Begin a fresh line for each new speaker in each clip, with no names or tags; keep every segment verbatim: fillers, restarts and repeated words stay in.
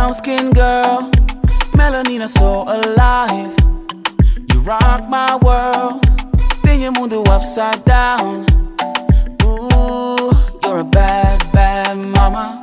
brown skin girl, melanina so alive. You rock my world, tem o mundo upside down. Ooh, you're a bad, bad mama.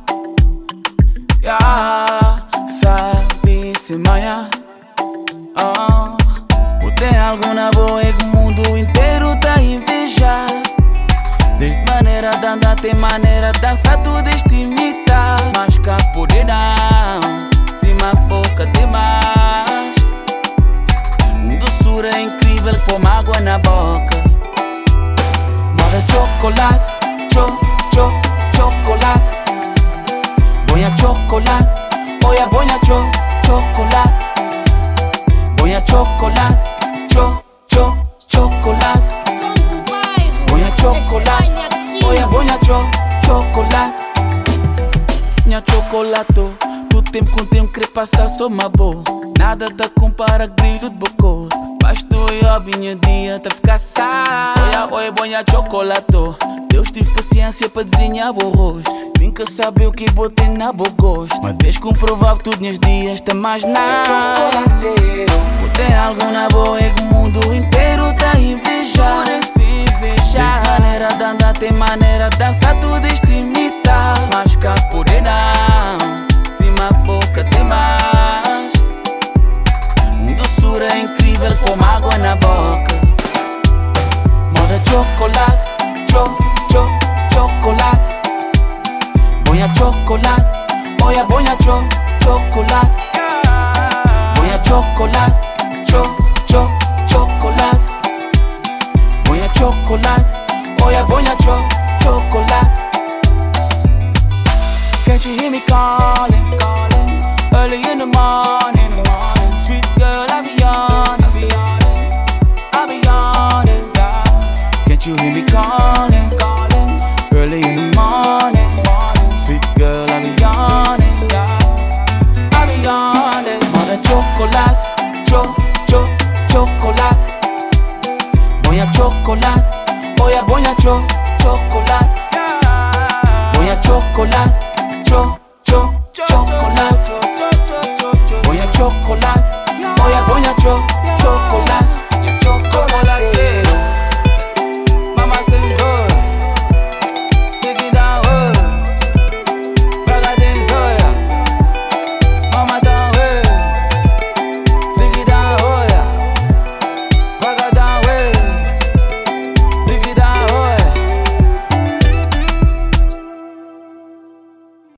Yeah, sabe se manhã. Oh, tem algo na boa que o mundo inteiro tá a invejar. Desde maneira de andar, tem maneira de dançar, tudo este imitar. Mas cá poder não, cima boca demais. Um doçura incrível, pôr água na boca. Moda chocolate, cho, cho, chocolate. Boia chocolate, oia boia cho, chocolate. Boia chocolate, cho, cho, chocolate. Boia chocolate, oia boia cho, chocolate. Minha chocolato, tu tempo com tempo querer passar só uma boa. Nada te compara brilho de bocor. Basto eu a minha dia te ficar sá. Oia, oia, boia chocolato. Deus tive paciência para desenhar o rosto. Nunca sabe o que botei na boa gosto. Mas desde comprovar tudo nos dias tá mais nada. Tem algo na boa que o mundo inteiro tá a invejar. Desde maneira de andar, tem maneira de dançar, tudo este imitar. Mas cá poder não, cima boca tem mais. Um doçura incrível, pôr água na boca. Moda chocolate, cho, cho, chocolate. Boia chocolate, oia boia cho, chocolate. Boia chocolate, cho, cho, chocolate. Boia chocolate, oia boia cho, chocolate. Can't you hear me calling, calling early in the morning? Sweet girl, I be on it, I be on it. Can't you hear me calling, calling early in the morning? Sweet girl, I be on it, I be on it. Moda chocolate, cho, cho, chocolate. Boia chocolate, oia boia cho, chocolate. Boia chocolate,